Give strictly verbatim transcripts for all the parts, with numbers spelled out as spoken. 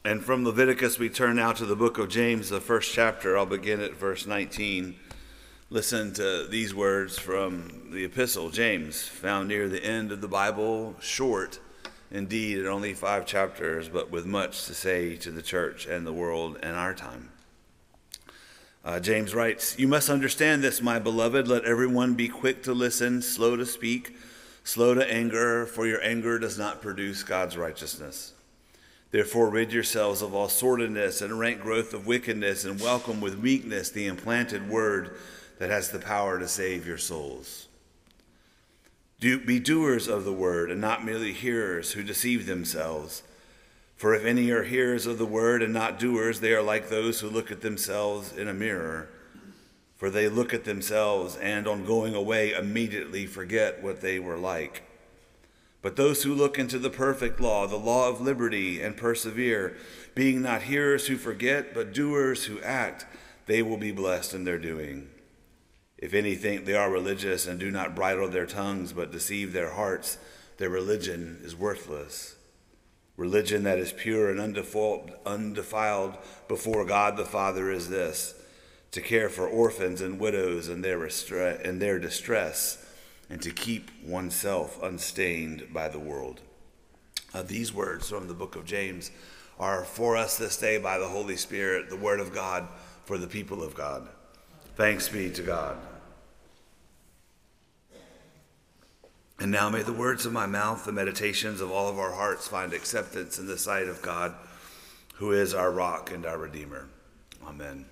And from Leviticus, we turn now to the book of James, the first chapter. I'll begin at verse nineteen. Listen to these words from the epistle, James, found near the end of the Bible, short, indeed, in only five chapters, but with much to say to the church and the world in our time. Uh, James writes, "You must understand this, my beloved. Let everyone be quick to listen, slow to speak, slow to anger, for your anger does not produce God's righteousness. Therefore rid yourselves of all sordidness and rank growth of wickedness, and welcome with meekness the implanted word that has the power to save your souls. Do, be doers of the word and not merely hearers who deceive themselves. For if any are hearers of the word and not doers, they are like those who look at themselves in a mirror. For they look at themselves and on going away immediately forget what they were like. But those who look into the perfect law, the law of liberty, and persevere, being not hearers who forget, but doers who act, they will be blessed in their doing. If any think they are religious and do not bridle their tongues, but deceive their hearts, their religion is worthless. Religion that is pure and undefiled, undefiled before God the Father is this, to care for orphans and widows in their, restre- in their distress, and to keep oneself unstained by the world." Uh, these words from the book of James are for us this day by the Holy Spirit, the word of God for the people of God. Thanks be to God. And now may the words of my mouth, the meditations of all of our hearts find acceptance in the sight of God, who is our rock and our Redeemer. Amen.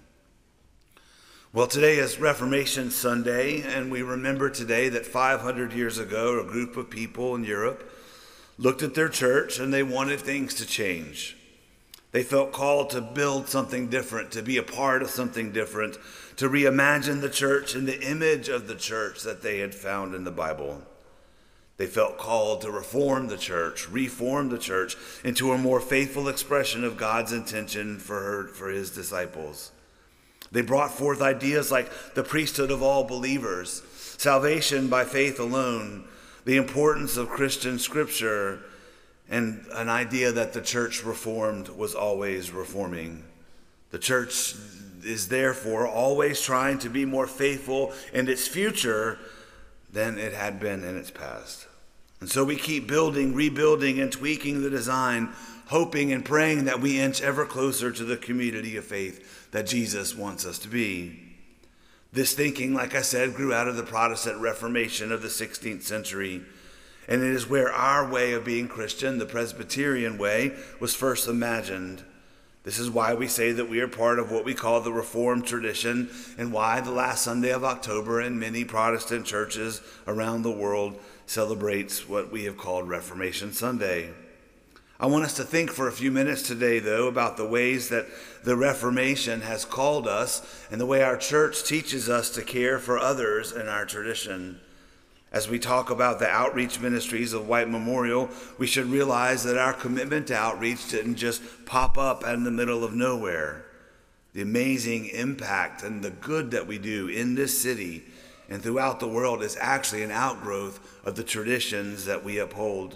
Well, today is Reformation Sunday, and we remember today that five hundred years ago, a group of people in Europe looked at their church and they wanted things to change. They felt called to build something different, to be a part of something different, to reimagine the church in the image of the church that they had found in the Bible. They felt called to reform the church, reform the church into a more faithful expression of God's intention for her, for his disciples. They brought forth ideas like the priesthood of all believers, salvation by faith alone, the importance of Christian scripture, and an idea that the church reformed was always reforming. The church is therefore always trying to be more faithful in its future than it had been in its past. And so we keep building, rebuilding, and tweaking the design, hoping and praying that we inch ever closer to the community of faith that Jesus wants us to be. This thinking, like I said, grew out of the Protestant Reformation of the sixteenth century, and it is where our way of being Christian, the Presbyterian way, was first imagined. This is why we say that we are part of what we call the Reformed tradition, and why the last Sunday of October in many Protestant churches around the world celebrates what we have called Reformation Sunday. I want us to think for a few minutes today, though, about the ways that the Reformation has called us and the way our church teaches us to care for others in our tradition. As we talk about the outreach ministries of White Memorial, we should realize that our commitment to outreach didn't just pop up out in the middle of nowhere. The amazing impact and the good that we do in this city and throughout the world is actually an outgrowth of the traditions that we uphold.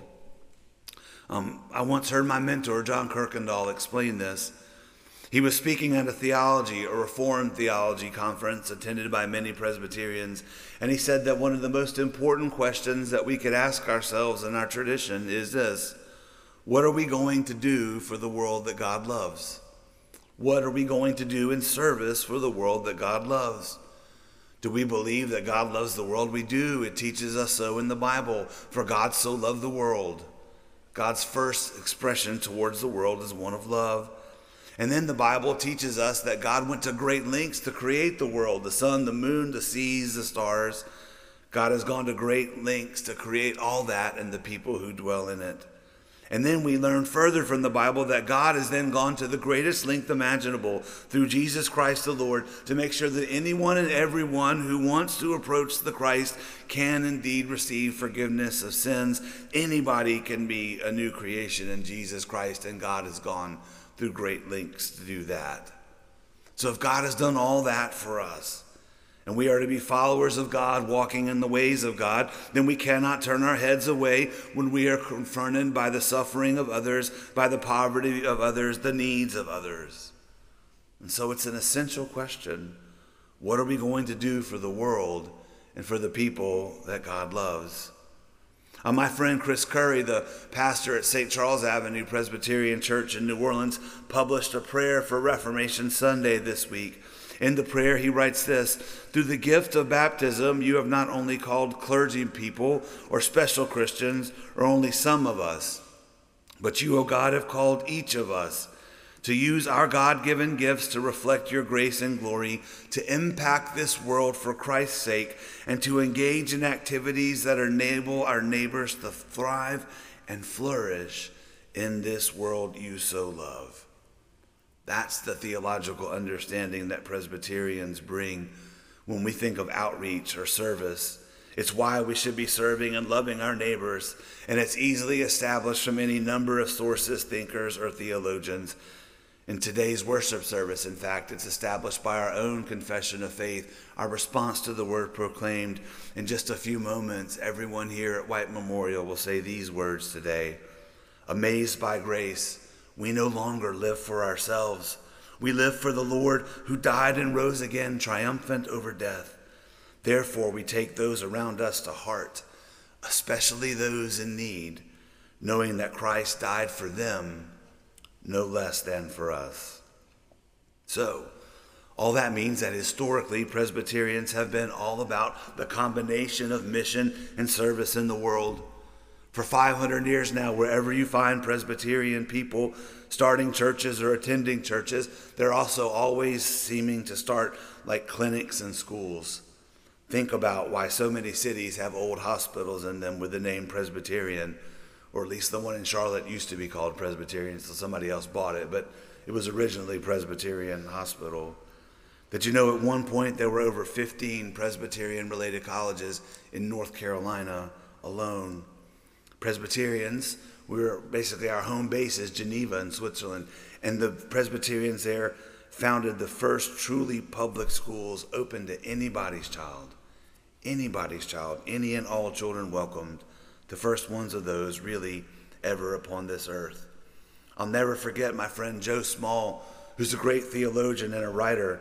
Um, I once heard my mentor, John Kirkendall, explain this. He was speaking at a theology, a Reformed theology conference attended by many Presbyterians, and he said that one of the most important questions that we could ask ourselves in our tradition is this: what are we going to do for the world that God loves? What are we going to do in service for the world that God loves? Do we believe that God loves the world? We do. It teaches us so in the Bible. For God so loved the world. God's first expression towards the world is one of love. And then the Bible teaches us that God went to great lengths to create the world, the sun, the moon, the seas, the stars. God has gone to great lengths to create all that and the people who dwell in it. And then we learn further from the Bible that God has then gone to the greatest length imaginable through Jesus Christ the Lord to make sure that anyone and everyone who wants to approach the Christ can indeed receive forgiveness of sins. Anybody can be a new creation in Jesus Christ, and God has gone through great lengths to do that. So if God has done all that for us, and we are to be followers of God, walking in the ways of God, then we cannot turn our heads away when we are confronted by the suffering of others, by the poverty of others, the needs of others. And so it's an essential question. What are we going to do for the world and for the people that God loves? Uh, my friend Chris Curry, the pastor at Saint Charles Avenue Presbyterian Church in New Orleans, published a prayer for Reformation Sunday this week. In the prayer, he writes this: through the gift of baptism, you have not only called clergy people or special Christians or only some of us, but you, O God, have called each of us to use our God-given gifts to reflect your grace and glory, to impact this world for Christ's sake, and to engage in activities that enable our neighbors to thrive and flourish in this world you so love. That's the theological understanding that Presbyterians bring when we think of outreach or service. It's why we should be serving and loving our neighbors, and it's easily established from any number of sources, thinkers, or theologians. In today's worship service, in fact, it's established by our own confession of faith, our response to the word proclaimed. In just a few moments, everyone here at White Memorial will say these words today: amazed by grace, we no longer live for ourselves. We live for the Lord who died and rose again, triumphant over death. Therefore, we take those around us to heart, especially those in need, knowing that Christ died for them no less than for us. So, all that means that historically, Presbyterians have been all about the combination of mission and service in the world. For five hundred years now, wherever you find Presbyterian people starting churches or attending churches, they're also always seeming to start like clinics and schools. Think about why so many cities have old hospitals in them with the name Presbyterian, or at least the one in Charlotte used to be called Presbyterian, so somebody else bought it, but it was originally Presbyterian Hospital. Did you know at one point there were over fifteen Presbyterian-related colleges in North Carolina alone? Presbyterians, we were basically, our home base is Geneva in Switzerland, and the Presbyterians there founded the first truly public schools open to anybody's child. Anybody's child, any and all children welcomed. The first ones of those really ever upon this earth. I'll never forget my friend Joe Small, who's a great theologian and a writer,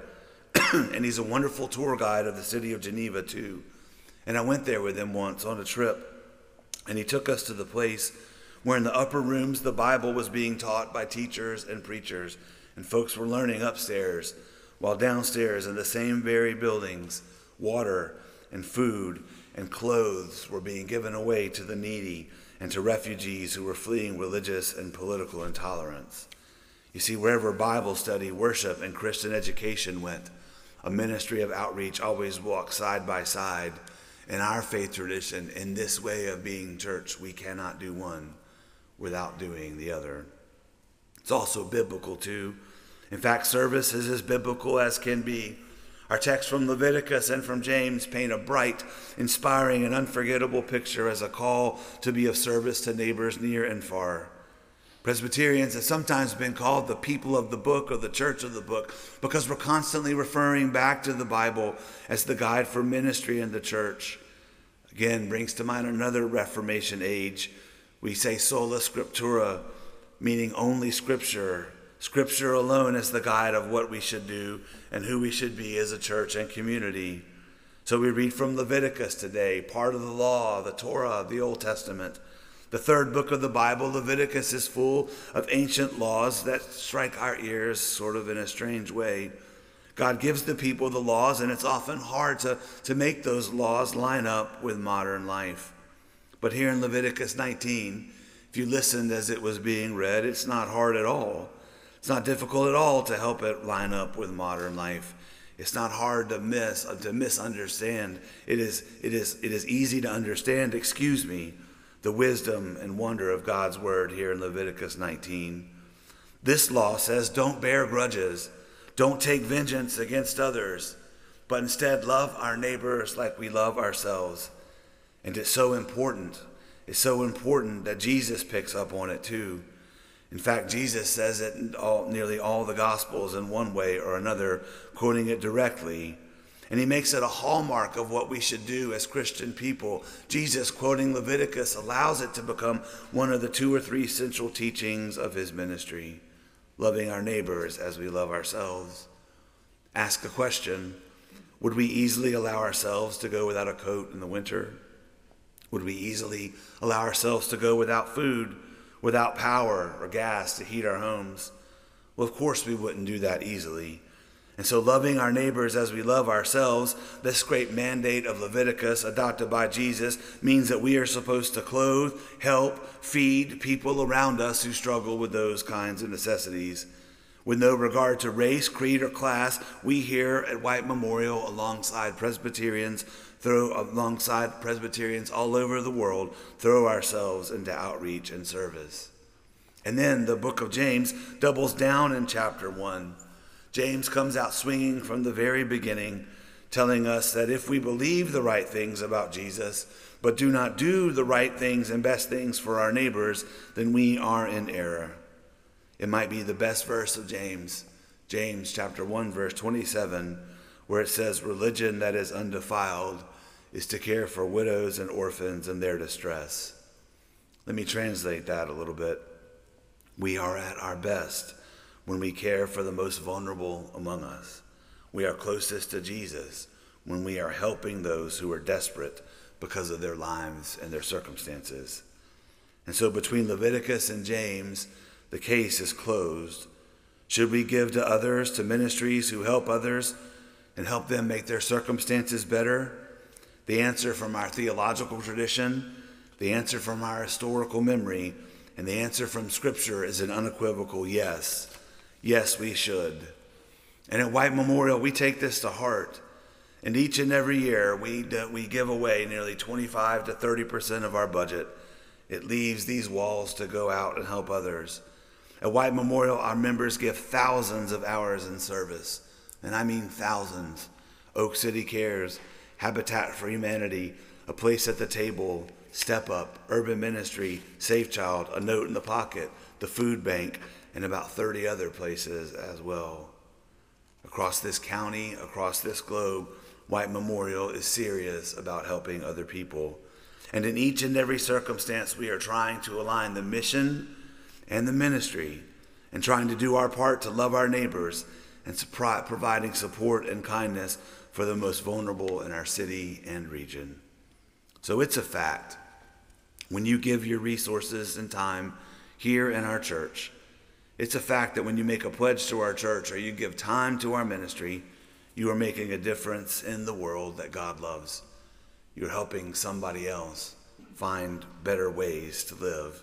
and he's a wonderful tour guide of the city of Geneva too. And I went there with him once on a trip, and he took us to the place where in the upper rooms the Bible was being taught by teachers and preachers, and folks were learning upstairs, while downstairs in the same very buildings, water and food and clothes were being given away to the needy and to refugees who were fleeing religious and political intolerance. You see, wherever Bible study, worship, and Christian education went, a ministry of outreach always walked side by side. In our faith tradition, in this way of being church, we cannot do one without doing the other. It's also biblical too. In fact, service is as biblical as can be. Our texts from Leviticus and from James paint a bright, inspiring, and unforgettable picture as a call to be of service to neighbors near and far. Presbyterians have sometimes been called the people of the book or the church of the book because we're constantly referring back to the Bible as the guide for ministry in the church. Again, brings to mind another Reformation age. We say sola scriptura, meaning only Scripture. Scripture alone is the guide of what we should do and who we should be as a church and community. So we read from Leviticus today, part of the law, the Torah of the Old Testament. The third book of the Bible, Leviticus, is full of ancient laws that strike our ears sort of in a strange way. God gives the people the laws, and it's often hard to, to make those laws line up with modern life. But here in Leviticus nineteen, if you listened as it was being read, it's not hard at all. It's not difficult at all to help it line up with modern life. It's not hard to miss, to misunderstand. It is, it is, it is easy to understand, excuse me, the wisdom and wonder of God's word here in Leviticus nineteen. This law says, don't bear grudges, don't take vengeance against others, but instead love our neighbors like we love ourselves. And it's so important. It's so important that Jesus picks up on it too. In fact, Jesus says it in all, nearly all the Gospels in one way or another, quoting it directly. And he makes it a hallmark of what we should do as Christian people. Jesus, quoting Leviticus, allows it to become one of the two or three central teachings of his ministry, loving our neighbors as we love ourselves. Ask a question: would we easily allow ourselves to go without a coat in the winter? Would we easily allow ourselves to go without food, without power or gas to heat our homes? Well, of course we wouldn't do that easily. And so loving our neighbors as we love ourselves, this great mandate of Leviticus adopted by Jesus, means that we are supposed to clothe, help, feed people around us who struggle with those kinds of necessities. With no regard to race, creed, or class, we here at White Memorial, alongside Presbyterians, throw alongside Presbyterians all over the world, throw ourselves into outreach and service. And then the book of James doubles down in chapter one. James comes out swinging from the very beginning, telling us that if we believe the right things about Jesus, but do not do the right things and best things for our neighbors, then we are in error. It might be the best verse of James, James chapter one, verse twenty-seven, where it says, "Religion that is undefiled is to care for widows and orphans in their distress." Let me translate that a little bit. We are at our best when we care for the most vulnerable among us. We are closest to Jesus when we are helping those who are desperate because of their lives and their circumstances. And so between Leviticus and James, the case is closed. Should we give to others, to ministries who help others and help them make their circumstances better? The answer from our theological tradition, the answer from our historical memory, and the answer from Scripture is an unequivocal yes. Yes, we should. And at White Memorial, we take this to heart. And each and every year, we we give away nearly twenty-five to thirty percent of our budget. It leaves these walls to go out and help others. At White Memorial, our members give thousands of hours in service. And I mean thousands. Oak City Cares, Habitat for Humanity, A Place at the Table, Step Up, Urban Ministry, Safe Child, A Note in the Pocket, the Food Bank, and about thirty other places as well. Across this county, across this globe, White Memorial is serious about helping other people. And in each and every circumstance, we are trying to align the mission and the ministry and trying to do our part to love our neighbors and providing support and kindness for the most vulnerable in our city and region. So it's a fact. When you give your resources and time here in our church, it's a fact that when you make a pledge to our church or you give time to our ministry, you are making a difference in the world that God loves. You're helping somebody else find better ways to live.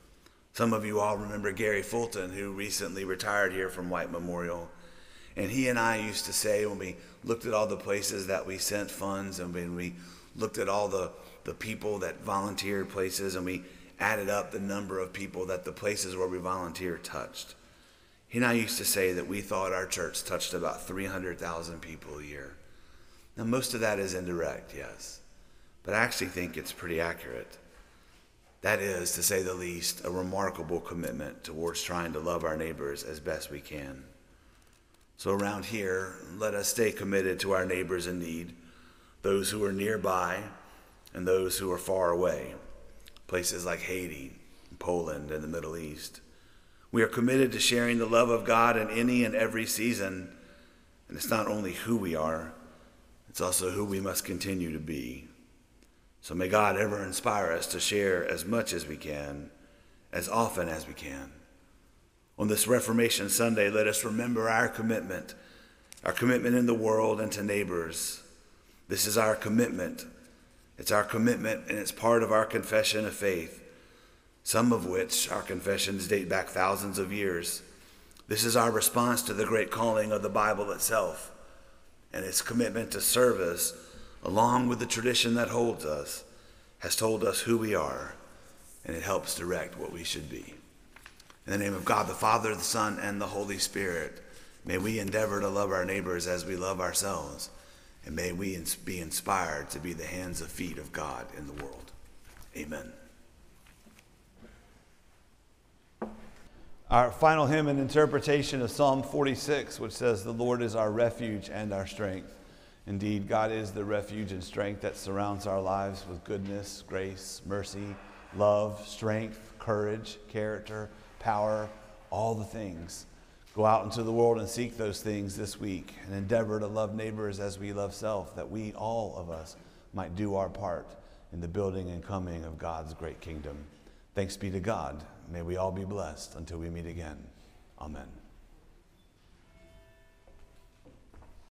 Some of you all remember Gary Fulton, who recently retired here from White Memorial. And he and I used to say, when we looked at all the places that we sent funds and when we looked at all the, the people that volunteered places and we added up the number of people that the places where we volunteered touched. He and I used to say that we thought our church touched about three hundred thousand people a year. Now, most of that is indirect, yes, but I actually think it's pretty accurate. That is, to say the least, a remarkable commitment towards trying to love our neighbors as best we can. So around here, let us stay committed to our neighbors in need, those who are nearby and those who are far away. Places like Haiti, Poland, and the Middle East. We are committed to sharing the love of God in any and every season. And it's not only who we are, it's also who we must continue to be. So may God ever inspire us to share as much as we can, as often as we can. On this Reformation Sunday, let us remember our commitment, our commitment in the world and to neighbors. This is our commitment. It's our commitment, and it's part of our confession of faith, some of which our confessions date back thousands of years. This is our response to the great calling of the Bible itself, and its commitment to service, along with the tradition that holds us, has told us who we are, and it helps direct what we should be. In the name of God, the Father, the Son, and the Holy Spirit, may we endeavor to love our neighbors as we love ourselves. And may we be inspired to be the hands and feet of God in the world. Amen. Our final hymn and interpretation of Psalm forty-six, which says, "The Lord is our refuge and our strength." Indeed, God is the refuge and strength that surrounds our lives with goodness, grace, mercy, love, strength, courage, character, power, all the things. Go out into the world and seek those things this week and endeavor to love neighbors as we love self, that we, all of us, might do our part in the building and coming of God's great kingdom. Thanks be to God. May we all be blessed until we meet again. Amen.